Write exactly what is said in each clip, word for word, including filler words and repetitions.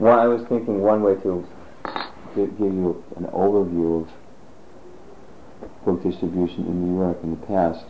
Well, I was thinking one way to give, give you an overview of book distribution in New York in the past.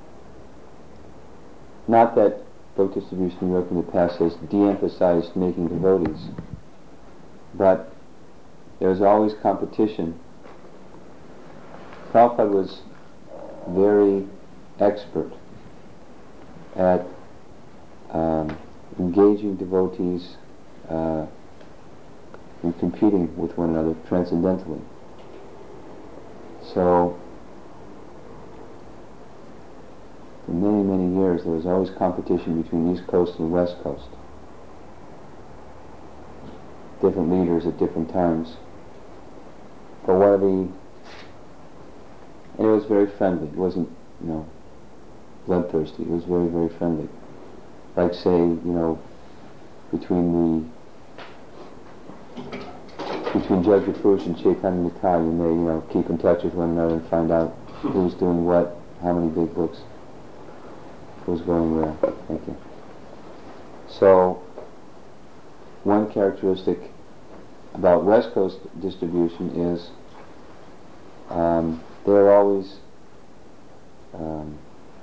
Not that book distribution in New York in the past has de-emphasized making devotees, but there was always competition. Prabhupada was very expert at um, engaging devotees uh, and competing with one another transcendentally. So, for many, many years there was always competition between East Coast and West Coast. Different leaders at different times. But one of the... And it was very friendly. It wasn't, you know, bloodthirsty. It was very, very friendly. Like, say, you know, between the between Jagya Purush and Chaitanya Nitai, you may, you know, keep in touch with one another and find out who's doing what, how many big books, who's going where. Thank you. So, one characteristic about West Coast distribution is um, they're always um,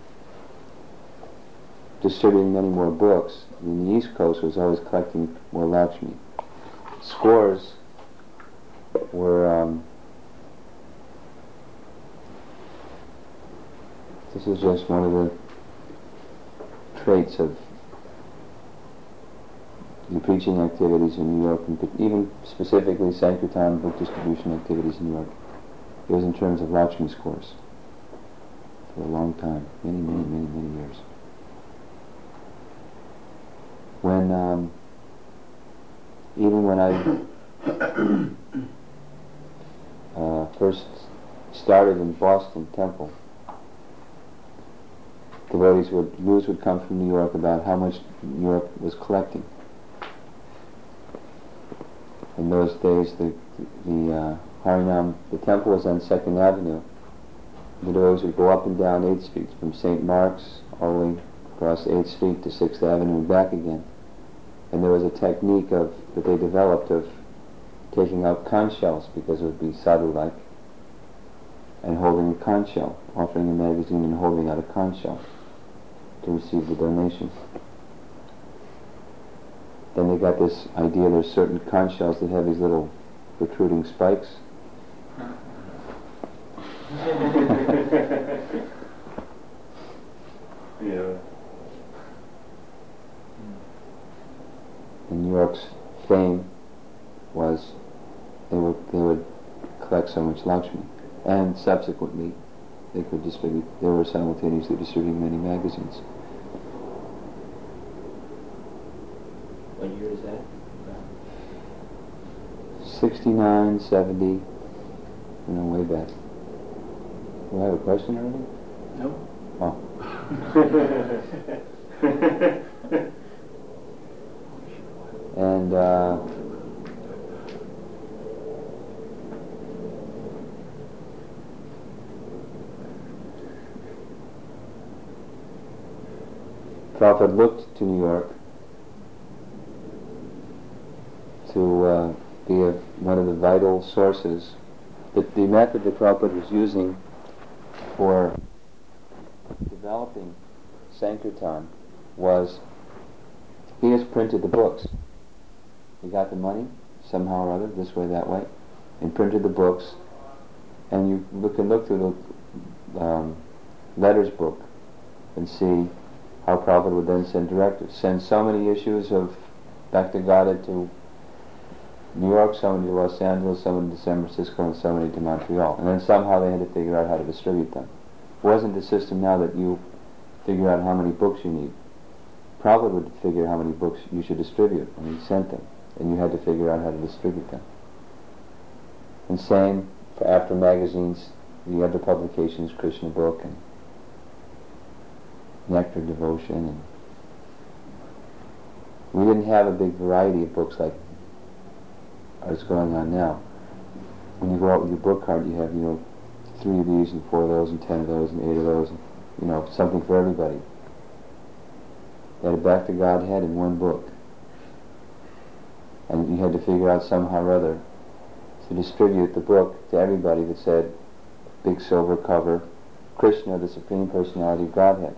distributing many more books. And the East Coast was always collecting more Lakshmi. Scores were, um, this is just one of the traits of the preaching activities in New York, and even specifically Sankirtan book distribution activities in New York. It was in terms of Lakshmi scores for a long time, many, many, many, many years. When, um, even when I uh, first started in Boston Temple, devotees would, news would come from New York about how much New York was collecting. In those days, the the uh, Harinam, the temple was on Second Avenue. The devotees would go up and down eighth Street, from Saint Mark's all the way across eighth Street to sixth Avenue and back again. And there was a technique of that they developed of taking out conch shells, because it would be sadhu-like, and holding a conch shell, offering a magazine and holding out a conch shell to receive the donation. Then they got this idea, there's certain conch shells that have these little protruding spikes. Yeah. And New York's fame was they would they would collect so much Lakshmi, and subsequently they could distribute. They were simultaneously distributing many magazines. What year is that? Sixty-nine, seventy, you know, way back. Do I have a question already? No. Oh. And uh, Prabhupada looked to New York to uh, be a, one of the vital sources. The, the method that Prabhupada was using for developing Sankirtan was he has printed the books. He got the money somehow or other, this way, that way, and printed the books. And you look, can look through the um, letters book and see how Prabhupada would then send directives. Send so many issues of Bhakti Gada to New York, so many to Los Angeles, so many to San Francisco, and so many to Montreal. And then somehow they had to figure out how to distribute them. It wasn't the system now that you figure out how many books you need. Prabhupada would figure how many books you should distribute, and he sent them. And you had to figure out how to distribute them. And same for after magazines, the other publications, Krishna Book and Nectar Devotion. And we didn't have a big variety of books like what's going on now. When you go out with your book card, you have, you know, three of these and four of those and ten of those and eight of those, and, you know, something for everybody. They had a Back to Godhead in one book. and you had to figure out somehow or other to distribute the book to everybody that said, big silver cover, Krishna, the Supreme Personality of Godhead.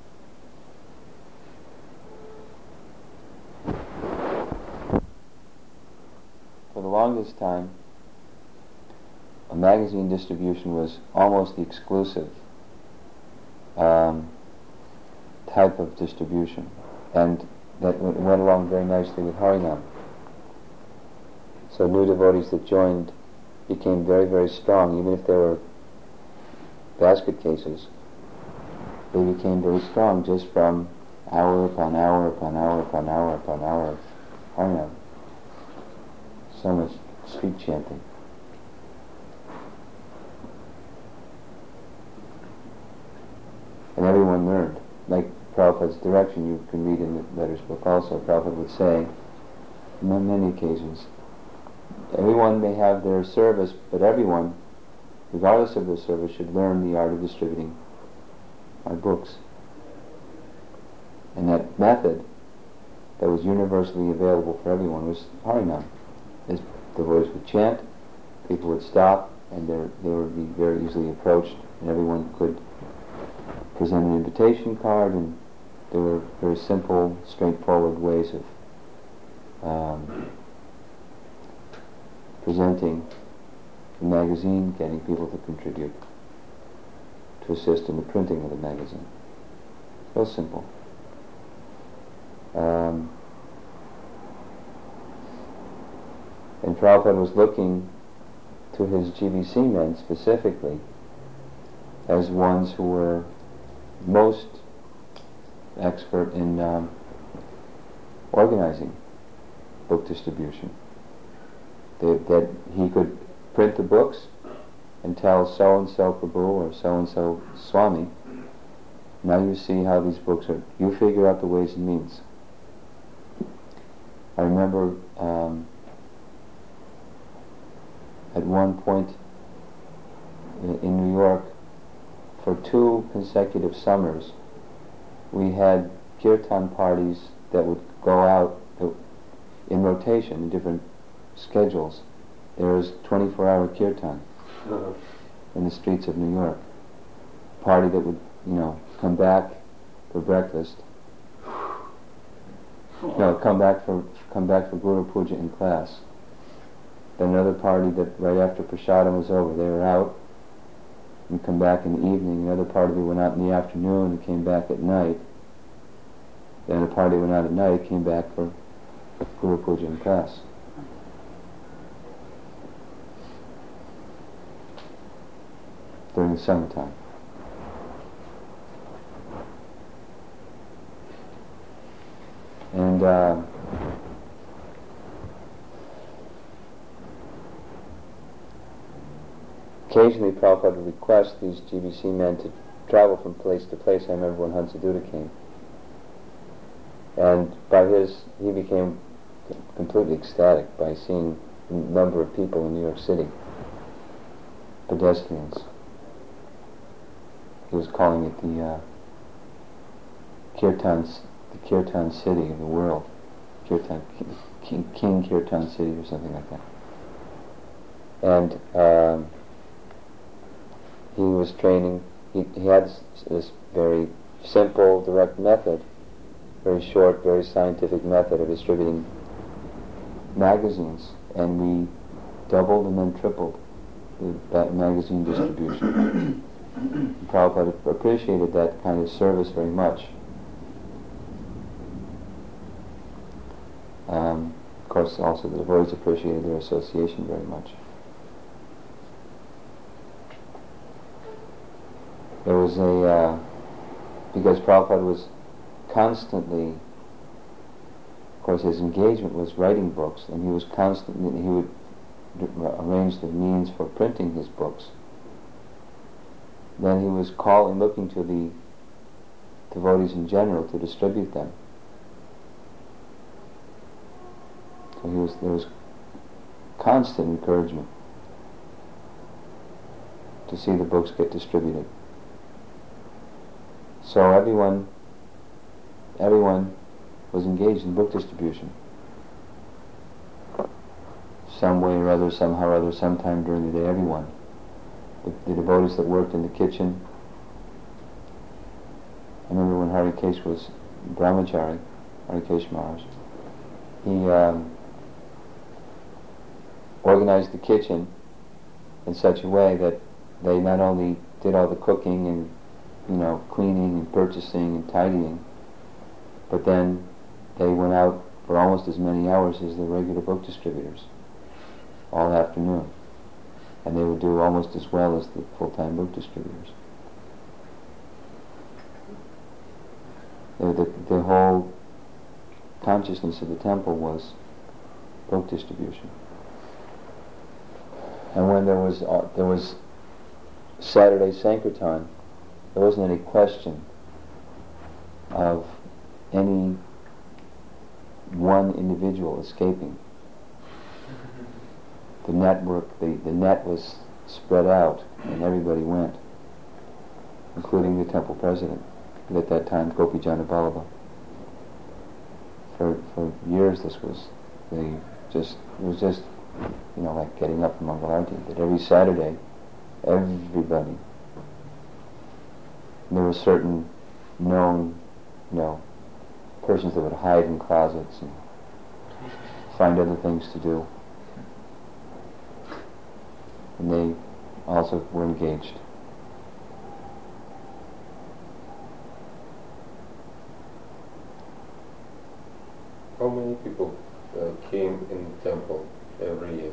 For the longest time, a magazine distribution was almost the exclusive um, type of distribution, and that w- went along very nicely with Harinam. So new devotees that joined became very, very strong, even if they were basket cases. They became very strong just from hour upon hour upon hour upon hour upon hour of Harinam. So much street chanting. And everyone learned. Like Prabhupada's direction, you can read in the letters book also, Prabhupada would say, on many occasions, everyone may have their service, but everyone, regardless of their service, should learn the art of distributing our books. And that method that was universally available for everyone was Harinam. As the devotees would chant, people would stop, and they would be very easily approached, and everyone could present an invitation card, and there were very simple, straightforward ways of um, presenting the magazine, getting people to contribute, to assist in the printing of the magazine. So simple. Um, and Prabhupada was looking to his G B C men specifically as ones who were most expert in um, organizing book distribution. They, that he could print the books and tell so-and-so Prabhu or so-and-so Swami, now you see how these books are, you figure out the ways and means. I remember um, at one point in, in New York, for two consecutive summers, we had kirtan parties that would go out in rotation in different schedules. There was twenty-four hour kirtan uh-huh. in the streets of New York. A party that would, you know, come back for breakfast. No, come back for come back for Guru Puja in class. Then another party that right after Prasadam was over, they were out and come back in the evening. Another party that went out in the afternoon and came back at night. Then a party went out at night, came back for Guru Puja in class. During the summertime. And uh, occasionally Prabhupada would request these G B C men to travel from place to place. I remember when Hansaduta came. And by his, he became completely ecstatic by seeing the number of people in New York City, pedestrians. He was calling it the uh, Kirtan, the Kirtan city of the world, Kirtan, King, King Kirtan city or something like that. And um, he was training. He, he had this, this very simple, direct method, very short, very scientific method of distributing magazines, and we doubled and then tripled the, that magazine distribution. Prabhupada appreciated that kind of service very much. Um, of course, also the devotees appreciated their association very much. There was a, uh, because Prabhupada was constantly, of course his engagement was writing books, and he was constantly, he would arrange the means for printing his books. Then he was calling, looking to the devotees in general to distribute them. So he was, there was constant encouragement to see the books get distributed. So everyone, everyone was engaged in book distribution. some way or other, somehow or other, sometime during the day, everyone. The, the devotees that worked in the kitchen. I remember when Harikesh was Brahmachari, Harikesh Maharaj, he um, organized the kitchen in such a way that they not only did all the cooking and, you know, cleaning and purchasing and tidying, but then they went out for almost as many hours as the regular book distributors, all afternoon. And they would do almost as well as the full-time book distributors. The, the, the whole consciousness of the temple was book distribution. And when there was uh, there was Saturday Sankirtan, there wasn't any question of any one individual escaping. The network, the, the net was spread out, and everybody went, including the temple president, and at that time, Gopijana Ballabha. For for years, this was the just it was just you know like getting up from Mangalarti. That every Saturday, everybody. And there were certain known, you know, persons that would hide in closets and find other things to do. And they also were engaged. How many people uh, came in the temple every year?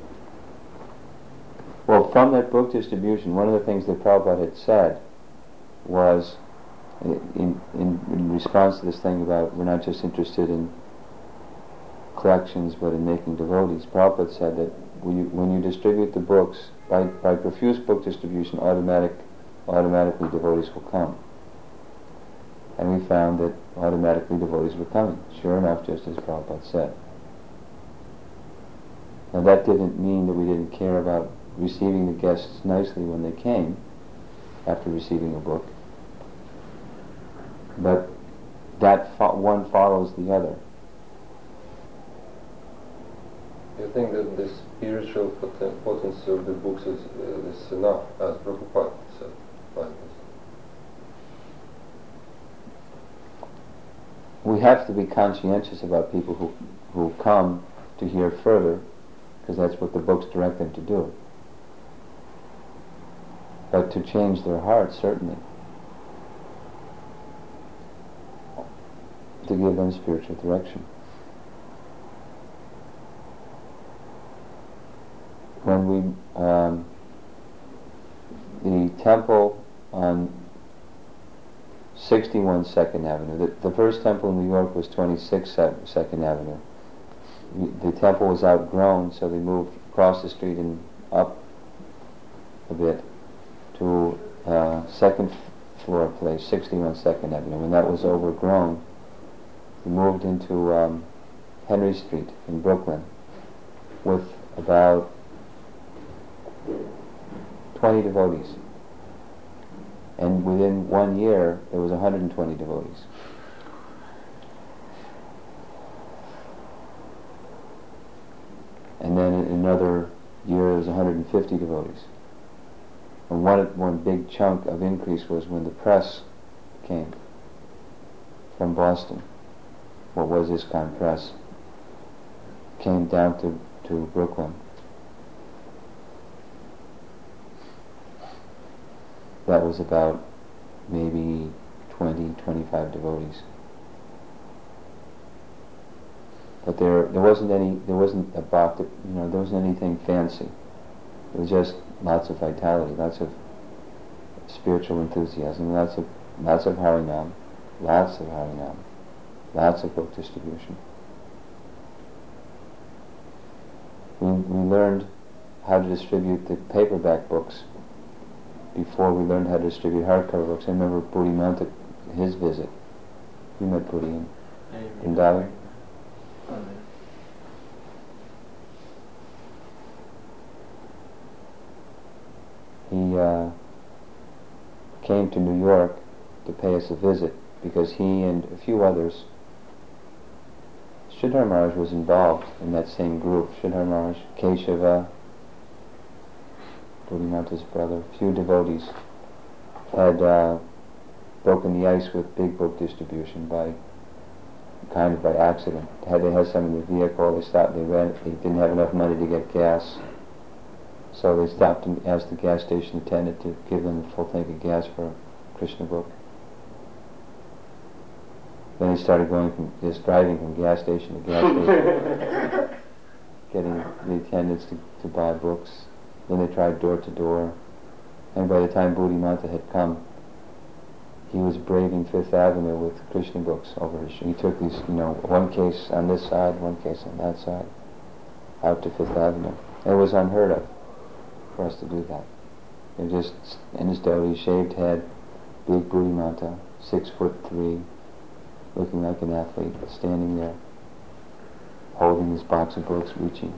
Well, from that book distribution, one of the things that Prabhupada had said was, in, in, in response to this thing about we're not just interested in collections but in making devotees, Prabhupada said that when you, when you distribute the books, by, by profuse book distribution, automatic, automatically devotees will come. And we found that automatically devotees were coming, sure enough, just as Prabhupada said. Now that didn't mean that we didn't care about receiving the guests nicely when they came, after receiving a book. But that fo- one follows the other. You think that the spiritual poten- potency of the books is, uh, is enough, as Prabhupada said like this? We have to be conscientious about people who, who come to hear further, because that's what the books direct them to do. But to change their hearts, certainly. To give them spiritual direction. When we, um, the temple on sixty-one Second Avenue, the, the first temple in New York was twenty-six Second Avenue. The temple was outgrown, so they moved across the street and up a bit to uh, second floor place, sixty-one Second Avenue. When that was overgrown, we moved into um, Henry Street in Brooklyn with about twenty devotees. And within one year, there was one hundred twenty devotees. And then in another year, there was one hundred fifty devotees. And one one big chunk of increase was when the press came from Boston. What was ISKCON Press? Came down to, to Brooklyn. That was about maybe twenty, twenty-five devotees. But there, there wasn't any, there wasn't a bhakti, you know, there wasn't anything fancy. It was just lots of vitality, lots of spiritual enthusiasm, lots of, lots of Harinam, lots of Harinam, lots of book distribution. We, we learned how to distribute the paperback books before we learned how to distribute hardcover books. I remember Puri Mantak, his visit. You met Puri in Vrindavan. He uh, came to New York to pay us a visit because he and a few others Sridhar Maharaj was involved in that same group. Sridhar Maharaj, Keshava, Bodhimanta's brother, few devotees had uh, broken the ice with big book distribution by kind of by accident. Had they had some in the vehicle, they stopped. They ran. They didn't have enough money to get gas, so they stopped and asked the gas station attendant to give them a full tank of gas for a Krishna book. Then they started going from just driving from gas station to gas station, getting the attendants to, to buy books. Then they tried door to door, and by the time Bodhimanta had come, he was braving Fifth Avenue with Krishna books over his shoulder. He took these, you know, one case on this side, one case on that side, out to Fifth Avenue. It was unheard of for us to do that. It was just in his dhoti, shaved head, big Bodhimanta, six foot three, looking like an athlete, standing there, holding his box of books, reaching.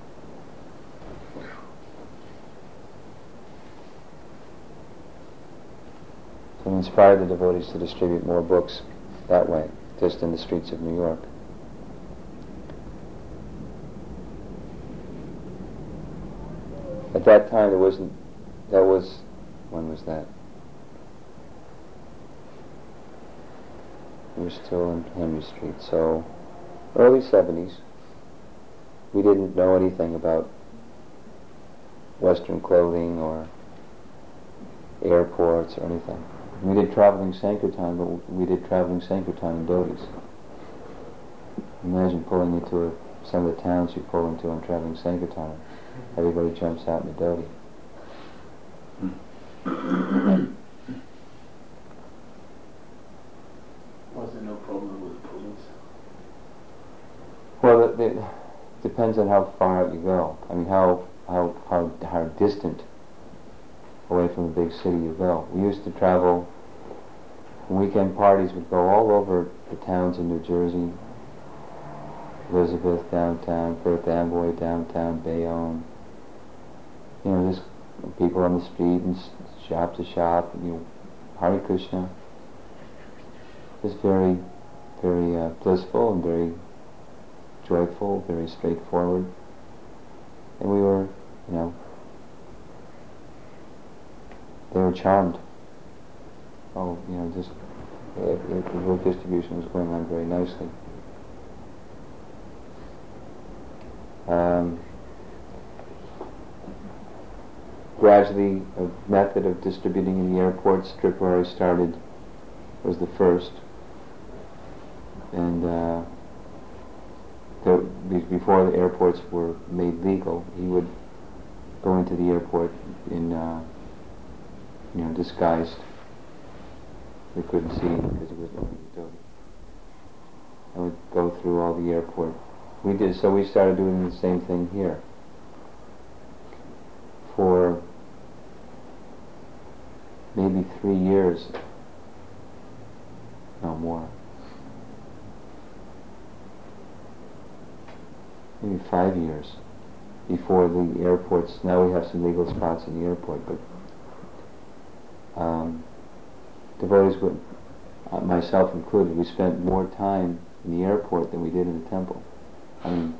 So he inspired the devotees to distribute more books that way, just in the streets of New York. At that time, there wasn't, that was, when was that? We were still in Henry Street, so early seventies. We didn't know anything about Western clothing or airports or anything. We did traveling Sankirtan, but we did traveling Sankirtan in dhotis. Imagine pulling into a, some of the towns you pull into on traveling Sankirtan. Everybody jumps out in a dhoti. Was there no problem with the police? Well, it, it depends on how far out you go. I mean, how how how how distant away from the big city you go. We used to travel. Weekend parties would go all over the towns in New Jersey. Elizabeth downtown, Perth Amboy downtown, Bayonne. You know, just people on the street and s- shop to shop. And, you know, Hare Krishna. It was very, very uh, blissful and very joyful, very straightforward. And we were, you know, they were charmed. Oh, you know, just uh, the book distribution was going on very nicely. Um, gradually, a method of distributing in the airports, Tripurari started, was the first. And uh, there, be- before the airports were made legal, he would go into the airport in, uh, you know, disguised. We couldn't see him because he was wearing a dhoti. I would go through all the airport. We did, so we started doing the same thing here. For maybe three years, no more. Maybe five years before the airports. Now we have some legal spots in the airport, but um, devotees, would, uh, myself included, we spent more time in the airport than we did in the temple. I mean,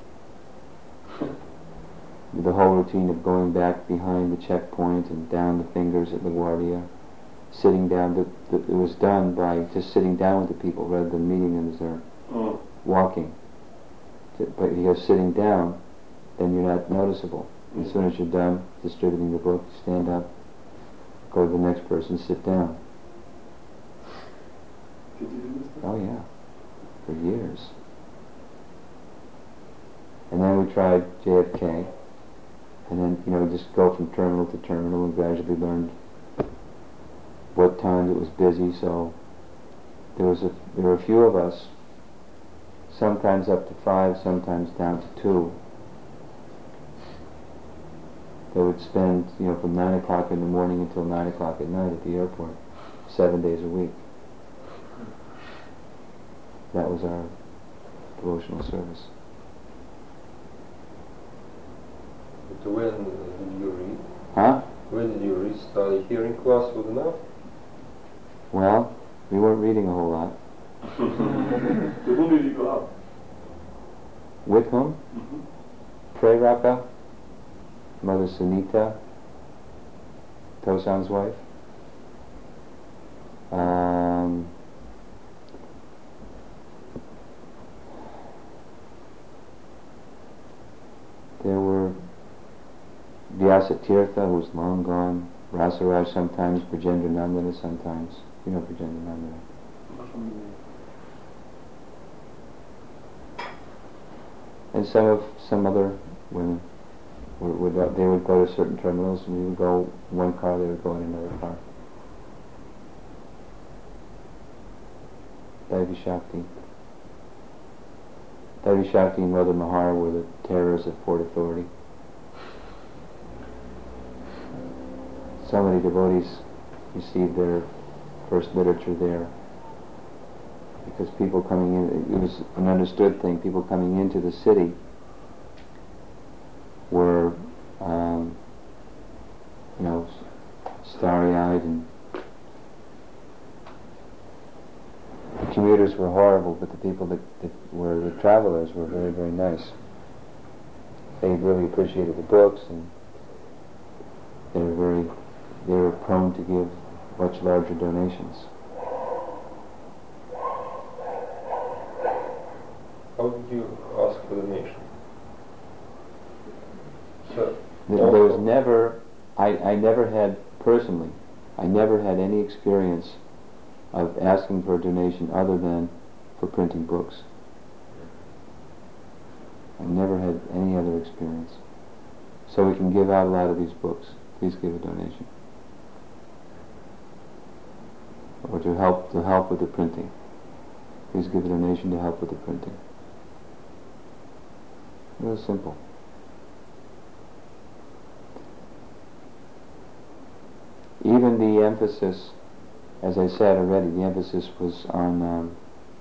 the whole routine of going back behind the checkpoint and down the fingers at LaGuardia, sitting down, the, the, it was done by just sitting down with the people rather than meeting them as they're Mm. walking. But if you're sitting down, then you're not noticeable. As soon as you're done distributing the book, stand up, go to the next person, sit down. Did you do this? Oh yeah, for years. And then we tried J F K, and then, you know, just go from terminal to terminal and gradually learned what times it was busy. So there was a there were a few of us, sometimes up to five, sometimes down to two. They would spend, you know, from nine o'clock in the morning until nine o'clock at night at the airport, seven days a week. That was our devotional service. But when did you read? Huh? When did you read? Study hearing class was enough? Well, we weren't reading a whole lot. To whom did you go out? With whom? Mm-hmm. Preraka, Mother Sunita, Tosan's wife. Um, there were Vyasatirtha, who was long gone, Rasaraj sometimes, Brajendra Nandana sometimes. You know Brajendra Nandana. Not from the name. And some of some other women would, would uh, they would go to certain terminals, and we would go in one car, they would go in another car. Devi Shakti. Devi Shakti and Mother Mahara were the terrors of Port Authority. So many devotees received their first literature there, because people coming in, it was an understood thing, people coming into the city were, um, you know, starry-eyed, and the commuters were horrible, but the people that, that were the travelers were very, very nice. They really appreciated the books, and they were very, they were prone to give much larger donations. How did you ask for donation? So, There, there was never, I, I never had, personally, I never had any experience of asking for a donation other than for printing books. I never had any other experience. So we can give out a lot of these books. Please give a donation. Or to help, to help with the printing. Please give a donation to help with the printing. It was simple. Even the emphasis, as I said already, the emphasis was on um,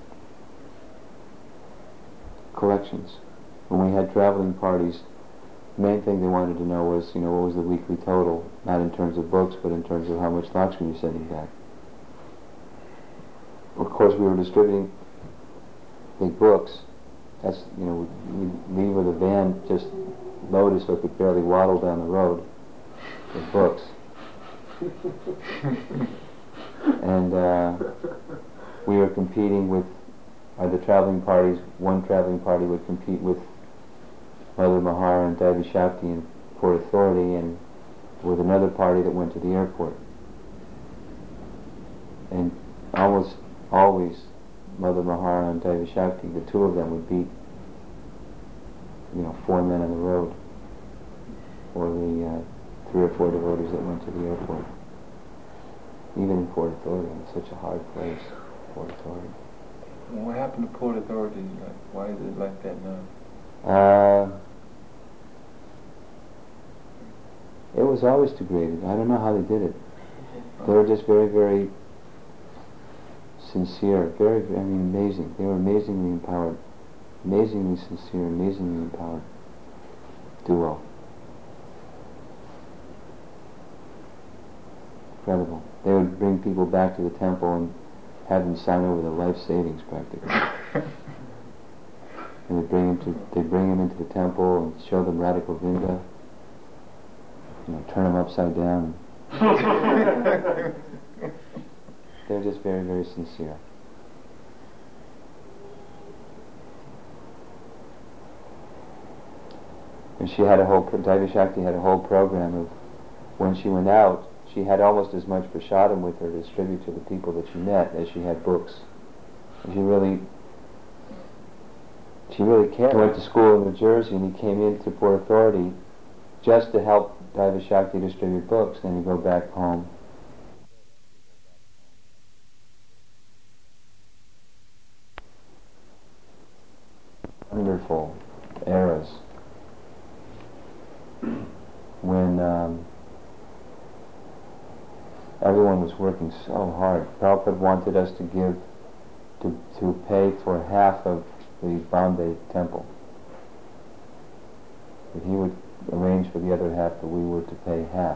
collections. When we had traveling parties, the main thing they wanted to know was, you know, what was the weekly total, not in terms of books, but in terms of how much Lakshmi you're sending back. Of course, we were distributing big books. That's, you know, we leave with a van just loaded so it could barely waddle down the road with books. And uh, we were competing with uh, the traveling parties. One traveling party would compete with Mother Mahara and Devi Shakti in Port Authority, and with another party that went to the airport. And almost always Mother Mahara and Devi Shakti, the two of them would beat, you know, four men on the road, or the uh, three or four devotees that went to the airport. Even in Port Authority, it's such a hard place, Port Authority. What happened to Port Authority? Like, why is it like that now? Uh, it was always degraded. I don't know how they did it. They were just very, very sincere, very, very, I mean, amazing. They were amazingly empowered, amazingly sincere, amazingly empowered duo. Incredible. They would bring people back to the temple and have them sign over their life savings, practically. And they bring them to, they bring them into the temple and show them Radha Govinda. You know, turn them upside down. They're just very, very sincere. And she had a whole, Devi Shakti had a whole program of, when she went out, she had almost as much prasadam with her to distribute to the people that she met as she had books. And she really, she really cared. He went to school in New Jersey, and he came into Port Authority just to help Devi Shakti distribute books. Then he'd go back home. Wonderful eras when um, everyone was working so hard. Prabhupada wanted us to give, to, to pay for half of the Bombay temple. But he would arrange for the other half, but we were to pay half.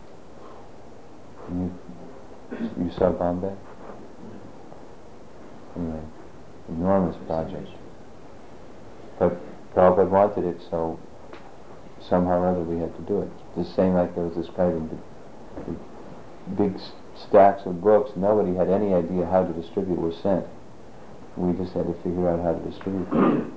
And you, you saw Bombay? Anyway, enormous project. But Prabhupada wanted it, so somehow or other we had to do it. The same like I was describing, the, the big s- stacks of books, nobody had any idea how to distribute were sent. We just had to figure out how to distribute them.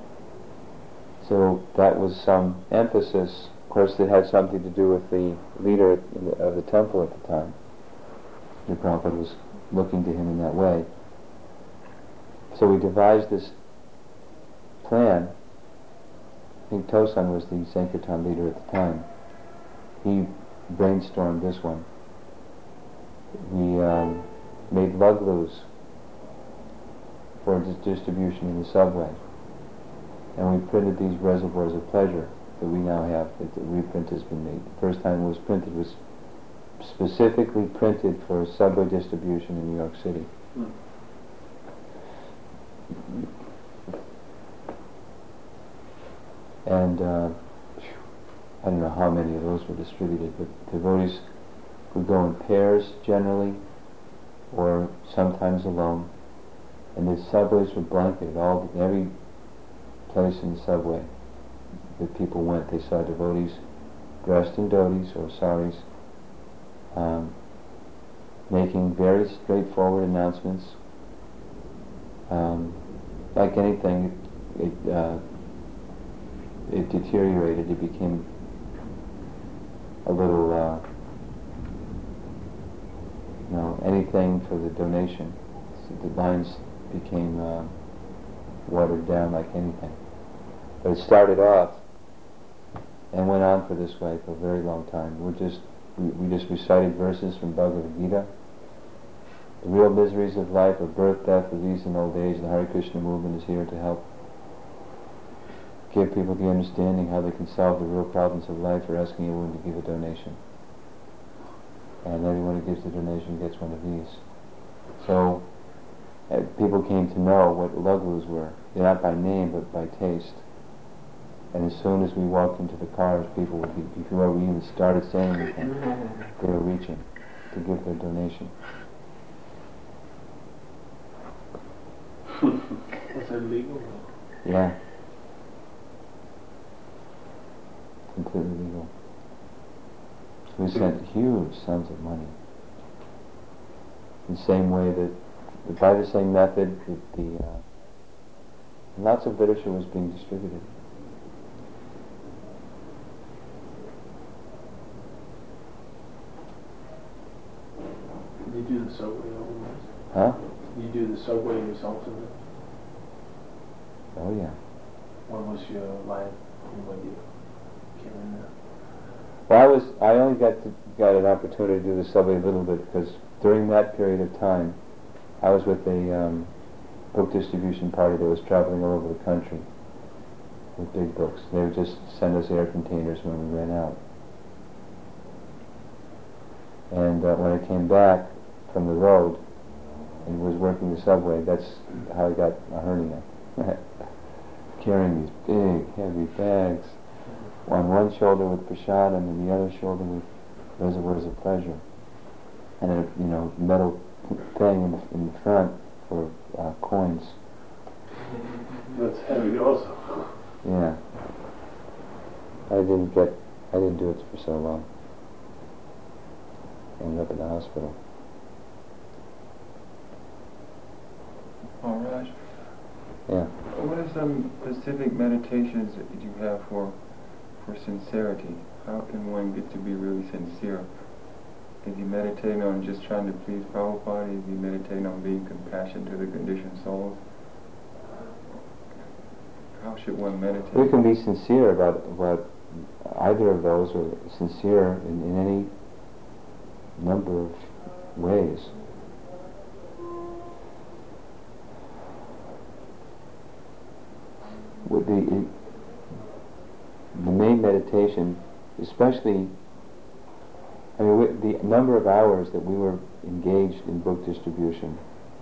So that was some emphasis. Of course, it had something to do with the leader in the, of the temple at the time. The Prabhupada was looking to him in that way. So we devised this plan. I think Tosan was the Sankirtan leader at the time. He brainstormed this one. We um, made luglus for dis- distribution in the subway. And we printed these reservoirs of pleasure that we now have, that the reprint has been made. The first time it was printed was specifically printed for subway distribution in New York City. Mm. And uh, I don't know how many of those were distributed, but devotees would go in pairs generally, or sometimes alone. And the subways were blanketed. All every place in the subway that people went, they saw devotees dressed in dhotis or saris, um, making very straightforward announcements. Um, like anything, it, it, uh, it deteriorated. It became a little, uh, you know, anything for the donation. So the lines became uh, watered down like anything. But it started off and went on for this way for a very long time. We're just, we, we just recited verses from Bhagavad Gita. The real miseries of life are birth, death, disease, and old age. The Hare Krishna movement is here to help give people the understanding how they can solve the real problems of life. We're asking everyone to give a donation. And everyone who gives the donation gets one of these. So uh, people came to know what luglus were. They're not by name, but by taste. And as soon as we walked into the cars, people would be, before we even started saying anything, they were reaching to give their donation. Was that legal? Yeah. Completely legal. So we sent huge sums of money. In the same way that, by the same method, that the uh, lots of literature was being distributed. Did you do the subway otherwise? Huh? Did you do the subway yourself in it? Oh yeah. What was your line when you came in there? Well, I was, I only got to, got an opportunity to do the subway a little bit because during that period of time, I was with a um, book distribution party that was traveling all over the country with big books. They would just send us air containers when we ran out. And uh, when I came back from the road and was working the subway, that's how I got a hernia. Carrying these big, heavy bags on one shoulder with prasadam and the other shoulder with reservoirs of pleasure, and a you know metal thing in the, in the front for uh, coins. That's heavy also. Yeah, I didn't get, I didn't do it for so long. Ended up in the hospital. All right. Yeah. What are some specific meditations that you have for for sincerity? How can one get to be really sincere? Is he meditating on just trying to please Prabhupada? Is he meditating on being compassionate to the conditioned souls? How should one meditate? We can be sincere about about either of those, or sincere in, in any number of ways. With the it, the main meditation, especially, I mean, we, the number of hours that we were engaged in book distribution,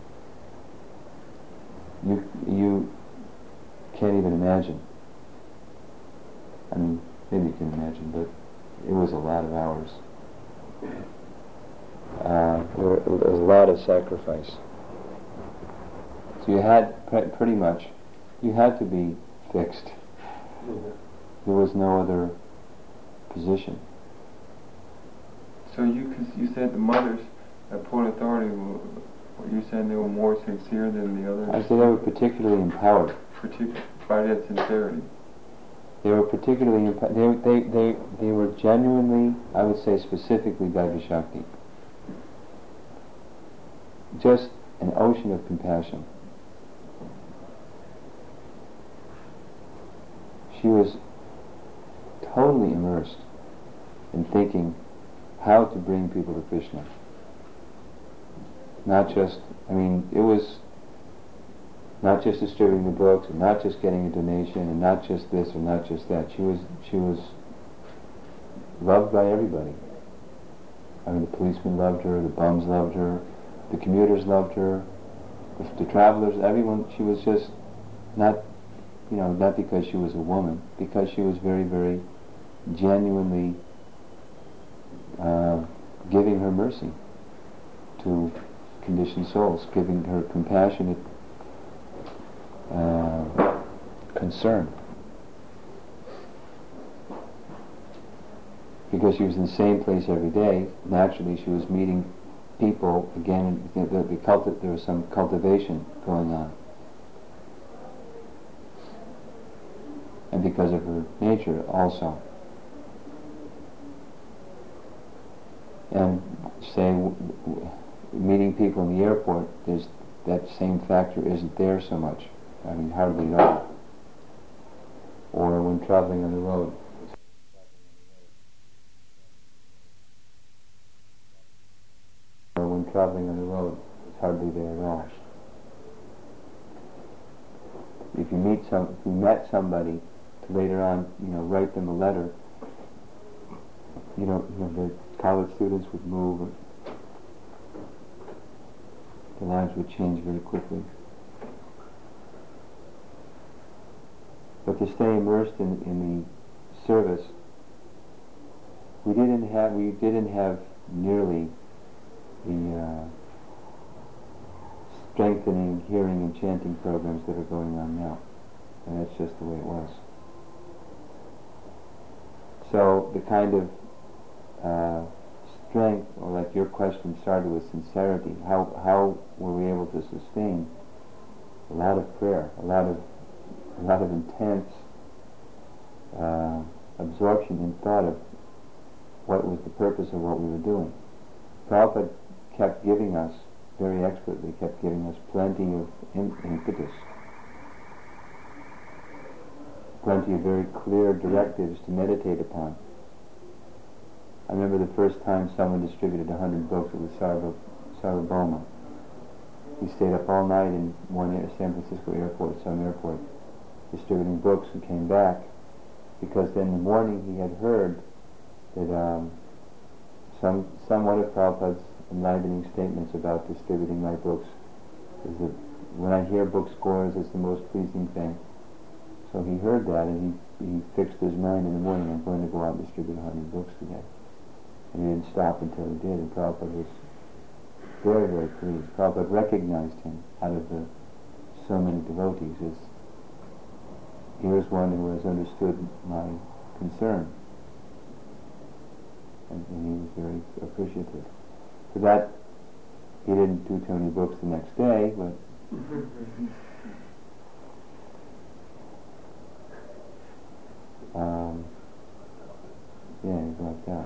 you you can't even imagine. I mean, maybe you can imagine, but it was a lot of hours. Uh, there was a lot of sacrifice. So you had pre- pretty much, you had to be fixed. Mm-hmm. There was no other position. So you, cause you said the mothers at Port Authority, were, you saying they were more sincere than the others? I said they were particularly empowered. Partic- by that sincerity. They were particularly empowered. They, they, they, they were genuinely, I would say specifically, Daiva Shakti. Just an ocean of compassion. She was totally immersed in thinking how to bring people to Krishna. Not just, I mean, it was not just distributing the books, and not just getting a donation, and not just this or not just that. She was, she was loved by everybody. I mean, the policemen loved her, the bums loved her, the commuters loved her, the, the travelers, everyone. She was just not, you know, not because she was a woman, because she was very, very genuinely uh, giving her mercy to conditioned souls, giving her compassionate uh, concern. Because she was in the same place every day, naturally she was meeting people again. The, the, the culti- there was some cultivation going on. And because of her nature also. And say, w- w- meeting people in the airport, there's that same factor isn't there so much. I mean, hardly at all. Or when traveling on the road. Or when traveling on the road, it's hardly there at all. If you meet some, if you met somebody, to later on, you know, write them a letter. You know, you know the college students would move. The lives would change very quickly. But to stay immersed in, in the service, we didn't have we didn't have nearly the uh, strengthening hearing and chanting programs that are going on now, and that's just the way it was. So the kind of uh, strength, or like your question started with sincerity, how how were we able to sustain a lot of prayer, a lot of a lot of intense uh, absorption in thought of what was the purpose of what we were doing. Prabhupada kept giving us, very expertly, kept giving us plenty of im- impetus, plenty of very clear directives to meditate upon. I remember the first time someone distributed a hundred books, it was Sarva, Sarvabhauma. He stayed up all night in one air, San Francisco airport, some airport, distributing books, and came back because then in the morning he had heard that um, some some one of Prabhupada's enlivening statements about distributing my books is that when I hear book scores, it's the most pleasing thing. So he heard that and he, he fixed his mind in the morning, I'm going to go out and distribute a hundred books today. And he didn't stop until he did, and Prabhupada was very, very pleased. Prabhupada recognized him out of the so many devotees as here's one who has understood my concern. And, and he was very appreciative. For that, he didn't do too many books the next day, but um, yeah, he's like that.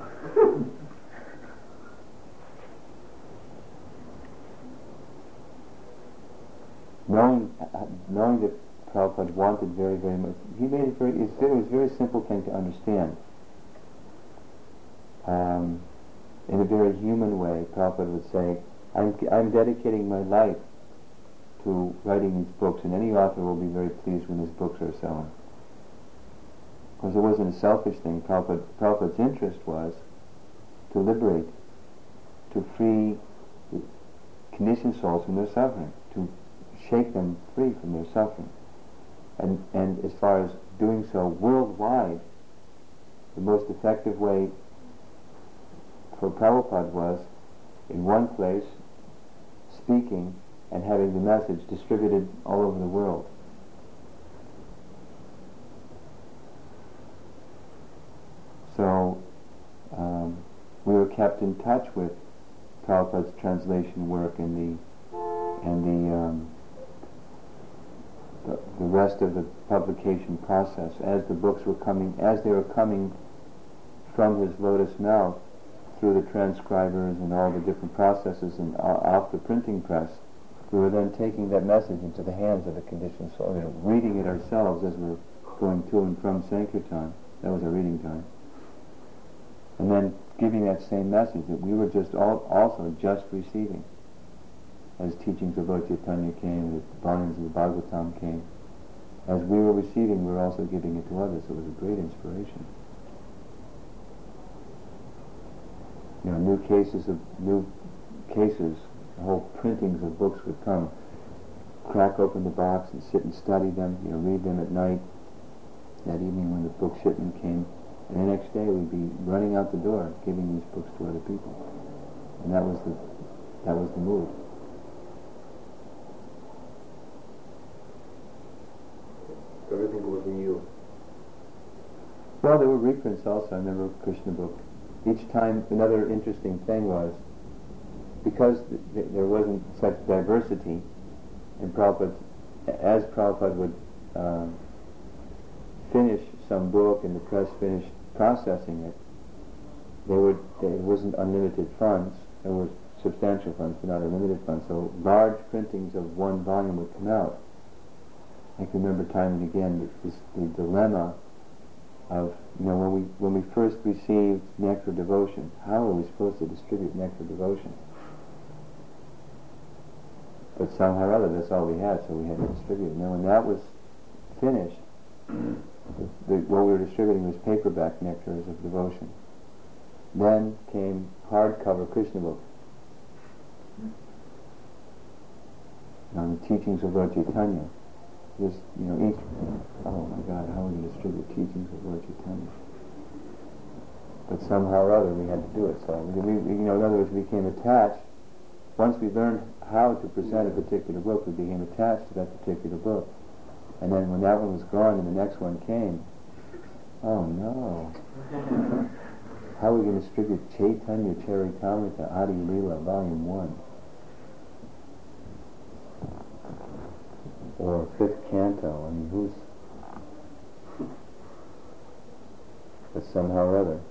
knowing, uh, knowing that Prabhupada wanted very, very much, he made it very, it's very, it was a very simple thing to understand. Um, in a very human way, Prabhupada would say, I'm, I'm dedicating my life to writing these books, and any author will be very pleased when his books are selling. Because it wasn't a selfish thing. Prabhupada, Prabhupada's interest was to liberate, to free conditioned souls from their suffering, to shake them free from their suffering. And, and as far as doing so worldwide, the most effective way for Prabhupada was in one place, speaking and having the message distributed all over the world. So um, we were kept in touch with Prabhupada's translation work and the and the, um, the the rest of the publication process as the books were coming, as they were coming from his lotus mouth through the transcribers and all the different processes and off the printing press. We were then taking that message into the hands of the conditioned soul, you know, reading it ourselves as we're going to and from Sankirtan. That was our reading time. And then giving that same message that we were just all, also just receiving. As teachings of Lord Chaitanya came, the volumes of the Bhagavatam came. As we were receiving, we were also giving it to others. It was a great inspiration. You know, new cases of new cases, whole printings of books would come. Crack open the box and sit and study them. You know, read them at night. That evening when the book shipment came, and the next day we'd be running out the door, giving these books to other people. And that was the that was the mood. Everything was new. Well, there were reprints also. I remember Krishna book. Each time, another interesting thing was, because th th there wasn't such diversity, and Prabhupada, as Prabhupada would uh, finish some book and the press finished processing it, they would, there wasn't unlimited funds. There were substantial funds, but not unlimited funds. So large printings of one volume would come out. I can remember time and again this, the dilemma of, you know, when we when we first received Nectar Devotion, how are we supposed to distribute Nectar Devotion? But somehow or other, that's all we had, so we had to distribute. And then when that was finished, the, the, what we were distributing was paperback Nectars of Devotion. Then came hardcover Krishna book. On the teachings of Lord Chaitanya. Just, you know, each, oh my God, how are we going to distribute teachings of Lord Chaitanya? But somehow or other we had to do it. So, we, we, you know, in other words, we became attached. Once we learned how to present a particular book, we became attached to that particular book. And then when that one was gone and the next one came, oh no. How are we going to distribute Chaitanya Charitamrita Adi Leela Volume one? Or fifth canto, I mean, who's... But somehow or other.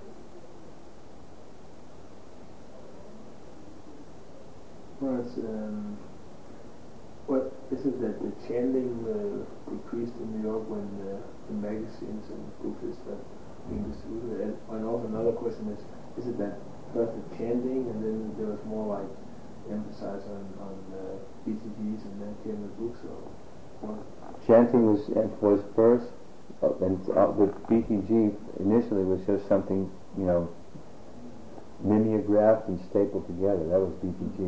Well, it's, um, what is it that the chanting uh, decreased in New York when uh, the magazines and booklets were being distributed? And, and also another question is, is it that first the chanting and then there was more like emphasize on, on uh, B T Gs and then came the books, or what? Chanting was was first, uh, and uh, the B T G initially was just something, you know, mimeographed and stapled together. That was B T G.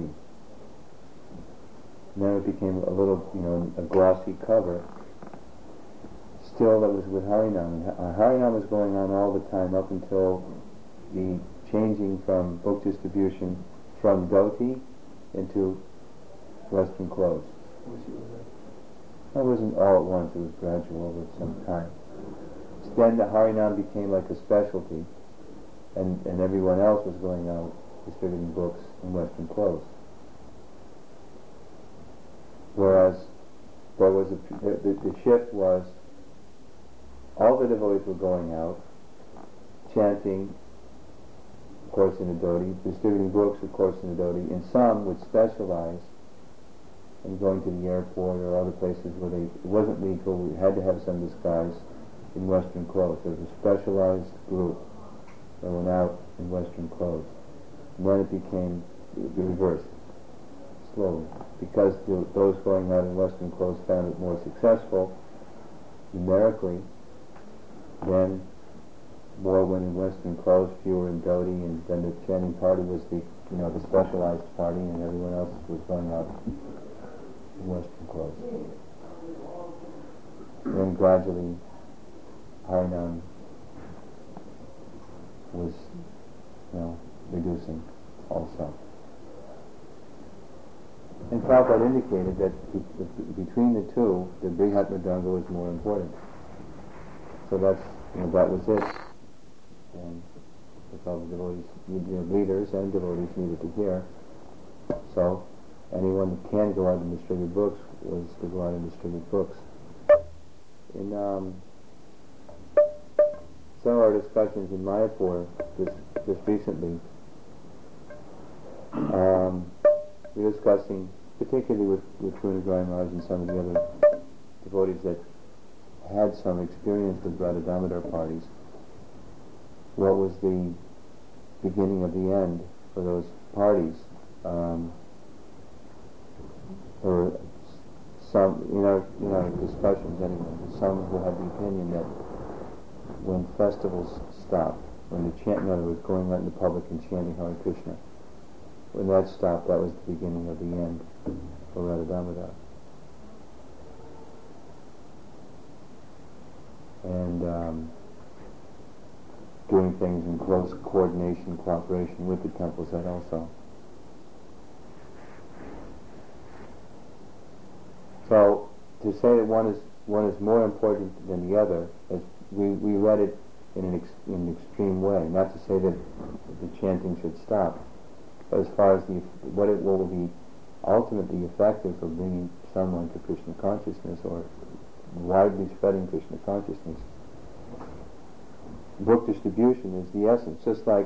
And then it became a little, you know, a glossy cover. Still, that was with Harinam. Uh, Harinam was going on all the time up until the changing from book distribution from Dhoti into Western clothes. That wasn't all at once, it was gradual over some time. Then the Harinam became like a specialty, and, and everyone else was going out distributing books in Western clothes. Whereas there was a, the, the, the shift was all the devotees were going out, chanting, of course, in the Dhoti, distributing books, of course, in the Dhoti, and some would specialize in going to the airport or other places where they, it wasn't legal, we had to have some disguise in Western clothes. There was a specialized group that went out in Western clothes. And then it became the reverse, slowly. Because the, those going out in Western clothes found it more successful, numerically, then more went in Western clothes, fewer in Dhoti, and then the chanting party was the, you know, the specialized party, and everyone else was going out in Western clothes. And then gradually, Harinam was, you know, reducing also. And Prabhupada indicated that be, be, between the two, the Brihat Mridanga was more important. So that's, you know, that was it. and that's all the devotees, you know, leaders and devotees needed to hear. So anyone that can go out and distribute books was to go out and distribute books. In um, some of our discussions in Mayapur just, just recently, um, we were discussing, particularly with, with Purnagari Maharaj and some of the other devotees that had some experience with Radha Damodar parties, what was the beginning of the end for those parties. Um, there were some, in our, in our discussions anyway, some who had the opinion that when festivals stopped, when the chant, in other words, going out in the public and chanting Hare Krishna, when that stopped, that was the beginning of the end for Radha Damodar. And um, doing things in close coordination, cooperation with the temple side also. So to say that one is one is more important than the other, as we, we read it in an, ex, in an extreme way. Not to say that the chanting should stop, but as far as the what it what will be ultimately effective for bringing someone to Krishna consciousness or widely spreading Krishna consciousness, book distribution is the essence. Just like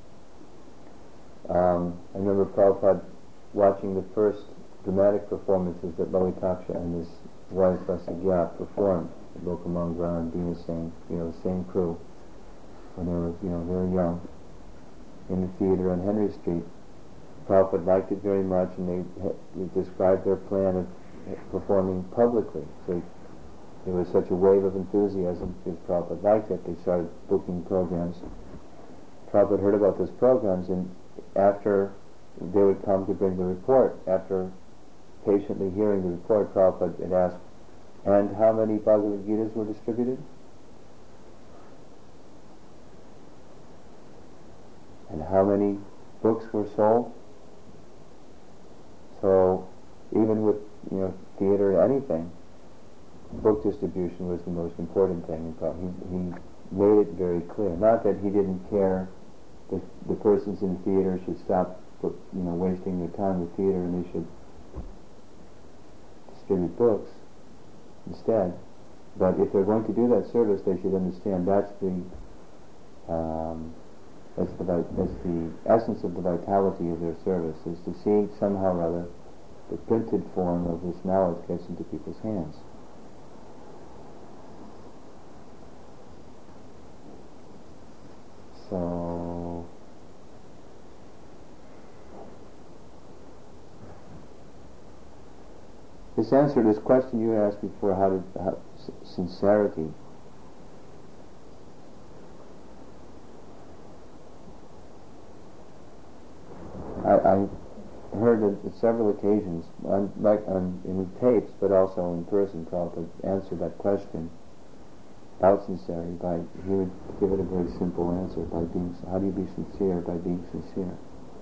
um, I remember Prabhupada watching the first dramatic performances that Lalitaksha and his wife Vasagya performed at Lokamangra and Bhima, you know, the same crew, when they were, you know, very young, in the theater on Henry Street. Prabhupada liked it very much, and they, they described their plan of performing publicly. So there was such a wave of enthusiasm because Prabhupada liked it. They started booking programs. Prabhupada heard about those programs, and after they would come to bring the report, after patiently hearing the report, Prabhupada had asked, and how many Bhagavad Gitas were distributed? And how many books were sold? So even with, you know, theater or anything, book distribution was the most important thing. He, he made it very clear. Not that he didn't care that the persons in the theater should stop, you know, wasting their time with theater, and they should distribute books instead. But if they're going to do that service, they should understand that's the um, that's the that's the essence of the vitality of their service, is to see somehow or other the printed form of this knowledge gets into people's hands. So this answer to this question you asked before, how to how, sincerity. I, I heard at, at several occasions, on, like on, in tapes, but also in person, Prabhupada answered that question about sincerity by, he would give it a very simple answer, by being, how do you be sincere? By being sincere.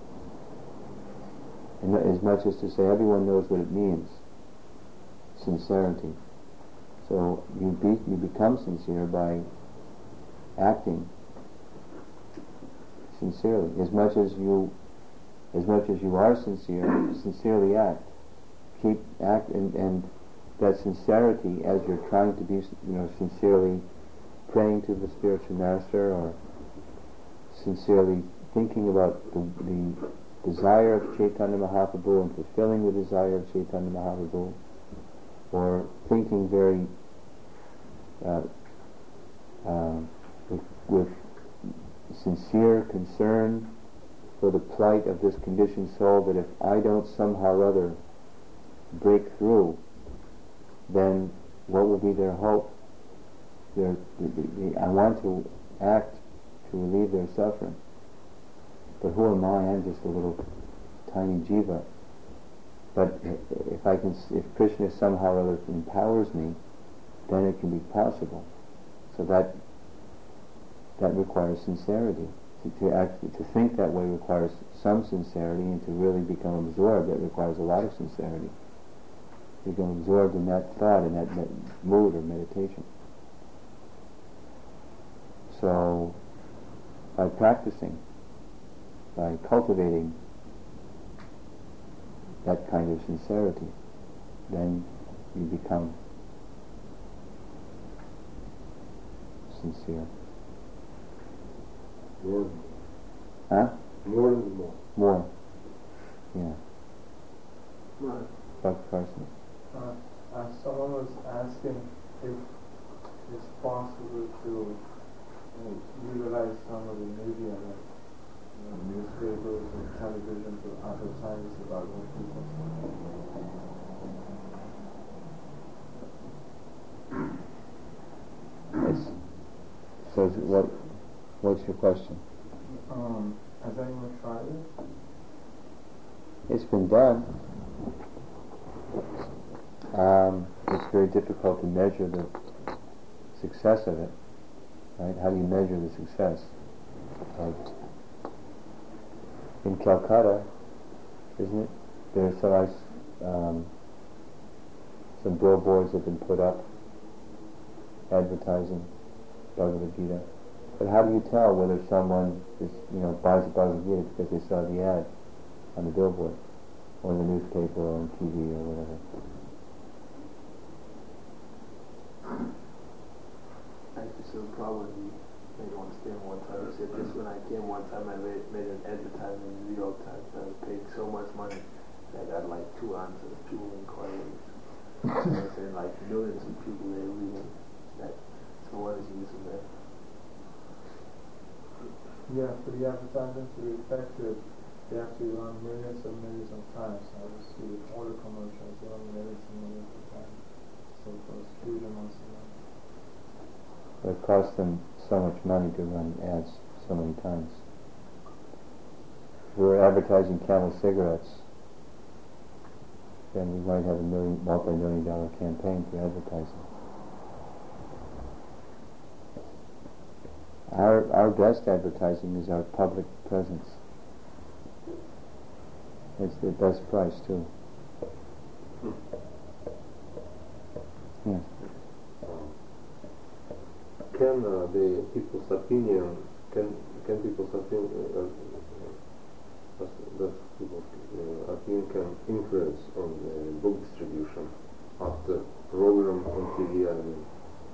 And as much as to say, everyone knows what it means, sincerity. So you be, you become sincere by acting sincerely. As much as you As much as you are sincere, sincerely act. Keep act, and, and that sincerity, as you're trying to be, you know, sincerely praying to the spiritual master, or sincerely thinking about the, the desire of Chaitanya Mahaprabhu and fulfilling the desire of Chaitanya Mahaprabhu, or thinking very uh, uh, with, with sincere concern for the plight of this conditioned soul, that if I don't somehow or other break through, then what will be their hope? Their, the, the, the, I want to act to relieve their suffering, but who am I? I'm just a little tiny jiva. But if I can, if Krishna somehow or other empowers me, then it can be possible. So that that requires sincerity. To, to act, to think that way requires some sincerity, and to really become absorbed, that requires a lot of sincerity. To become absorbed in that thought, in that, that mood or meditation. So by practicing, by cultivating that kind of sincerity, then you become sincere. More. Huh? More and more. More. Yeah. Right. Doctor Carson. Uh, uh, someone was asking if it's possible to uh, utilize some of the media, like you know, newspapers and television, to advertise about what people Yes. So what? What's your question? Um, has anyone tried it? It's been done. Um, it's very difficult to measure the success of it, right? How do you measure the success of? In Calcutta, isn't it? There's some nice, um, some billboards have been put up advertising Bhagavad Gita. But how do you tell whether someone is, you know, buys a Bhagavad Gita because they saw the ad on the billboard, or in the newspaper, or on T V, or whatever? Actually, so probably made one stand one time. I said this when I came one time. I made, made an advertisement in the New York Times. I was paying so much money that I got like two answers, two inquiries. So I said like millions of people there reading that. So what is the use of that? Yeah, for the advertisement to be effective, they have to run millions and millions of times. I was see order commercials, they run millions and millions of times. So it was huge amounts of money. But it costs them so much money to run ads so many times. If we were advertising Camel cigarettes, then we might have a million, multi-million dollar campaign for advertising. Our our best advertising is our public presence. It's the best price too. Yes. Can uh, the people's opinion, can can people's opinion, uh, uh, does people's uh, opinion can influence on the book distribution after program on T V? I mean,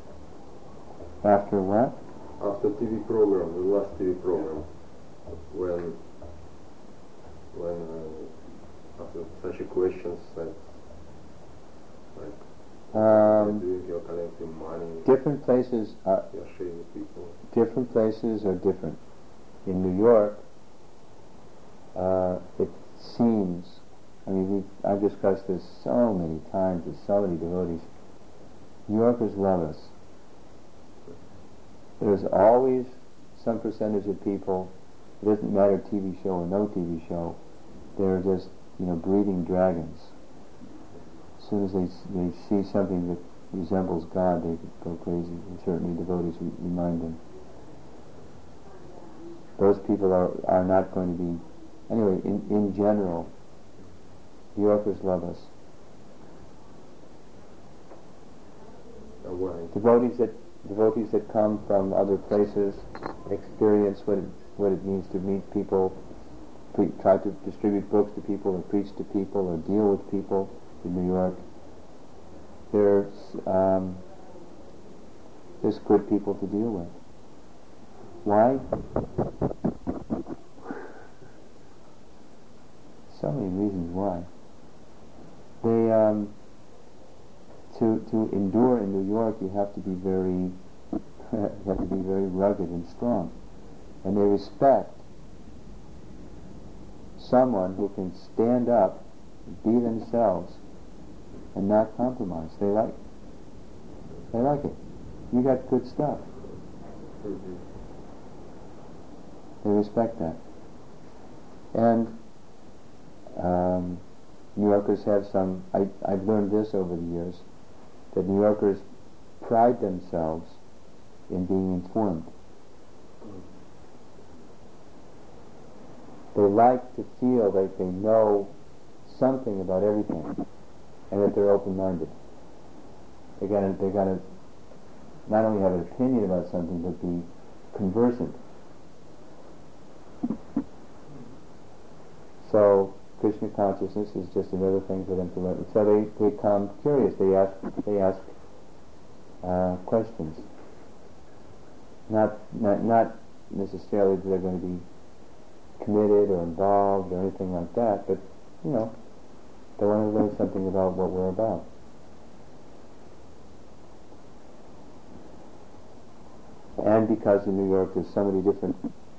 After what? after T V program, the last T V program, when when uh, after such a questions that like Um, you're doing, you're collecting money, different places are you're sharing with people. different places are different. In New York, uh, it seems. I mean, we I've discussed this so many times with so many devotees. New Yorkers love us. There's always some percentage of people, it doesn't matter T V show or no T V show, they're just, you know, breeding dragons. As soon as they they see something that resembles God, they go crazy, and certainly devotees re- remind them. Those people are, are not going to be, anyway, in, in general, New Yorkers love us. Uh, why? Devotees that devotees that come from other places experience what it, what it means to meet people, pre- try to distribute books to people, or preach to people, or deal with people in New York. There's um, there's good people to deal with. Why? So many reasons why. They um, to to endure in New York, you have to be very you have to be very rugged and strong, and they respect someone who can stand up, be themselves, and not compromise. They like they like it. You got good stuff. Mm-hmm. They respect that, and um, New Yorkers have some. I I've learned this over the years, that New Yorkers pride themselves in being informed. They like to feel like they know something about everything, and that they're open-minded. They gotta, they gotta not only have an opinion about something, but be conversant So Krishna consciousness is just another thing for them to learn. So they they become curious. They ask they ask uh, questions. Not not not necessarily that they're going to be committed or involved or anything like that, but you know, they want to learn something about what we're about. And because in New York there's so many different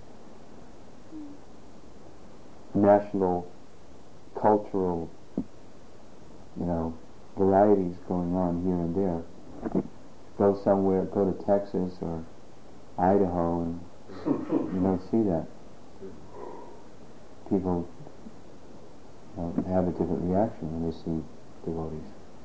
national, cultural, you know, varieties going on here and there. Go somewhere, go to Texas or Idaho, and you don't see that. People you know, have a different reaction when they see devotees.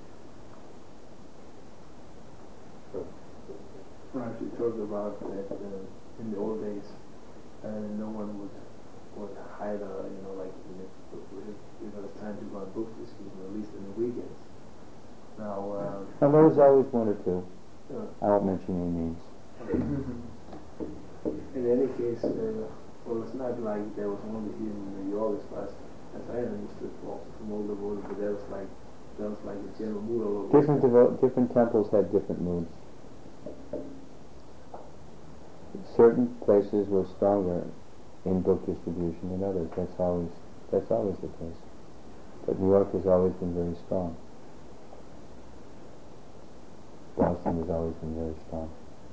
Right, you talked about that uh, in the old days, uh, no one would would hide, uh, you know, like if, if, if it was time to go on book distribution, at least in the weekends. Now, uh, now there was always one or two. Uh, I won't mention any names. In any case, uh, well, it's not like there was only here in New York, as far as, as I understood from, from all the world, but there was like there was like a general mood all over. Different devo- different temples had different moods. Certain places were stronger in book distribution than others. That's always that's always the case. But New York has always been very strong. Boston has always been very strong.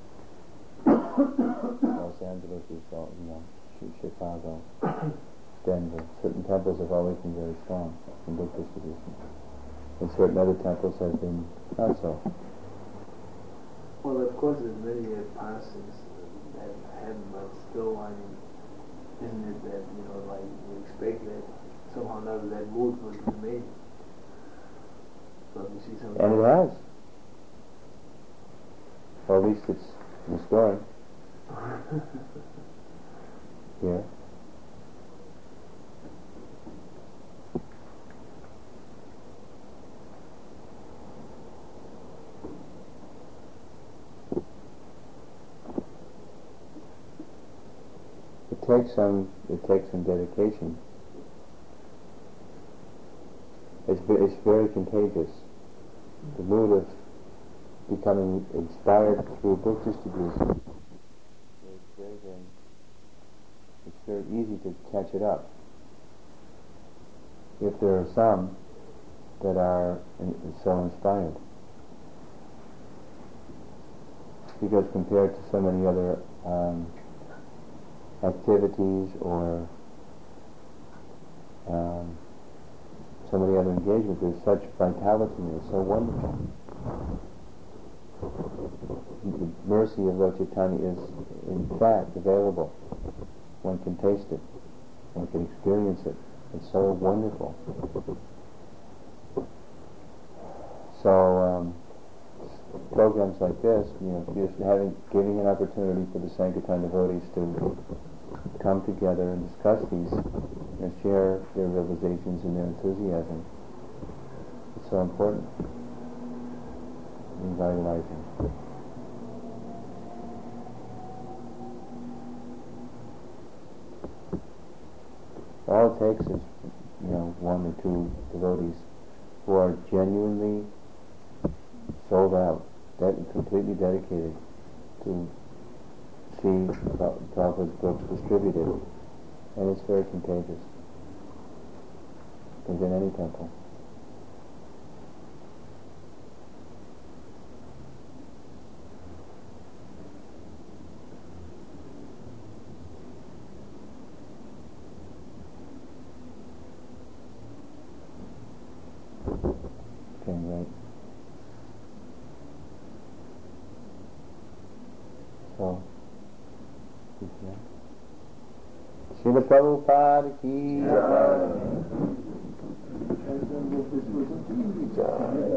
Los Angeles is all, you know, Chicago, Denver. Certain temples have always been very strong in book distribution. And certain other temples have been not so. Well, of course, there's many uh, parsons that haven't, but still, I mean, isn't it that, you know, like, you expect that somehow or another that mood would remain? So you see something. And it has. Or at least it's in the story. Yeah. It takes some. It takes some dedication. It's it's very contagious. The mood of becoming inspired through book distribution. It's very, very. It's very easy to catch it up. If there are some that are in, so inspired, because compared to so many other um, activities or um, so many other engagements, there's such vitality and it's so wonderful. The mercy of Lord Chaitanya is in fact available. One can taste it. One can experience it. It's so wonderful. So um, programs like this, you know, just having, giving an opportunity for the Sankirtan devotees to come together and discuss these and share their realizations and their enthusiasm. It's so important. Revitalizing. All it takes is, you know, one or two devotees who are genuinely sold out, de- completely dedicated to see Prabhupada's books distributed, and it's very contagious. As in any temple. Okay, right. So, Srila Prabhupada ki jai.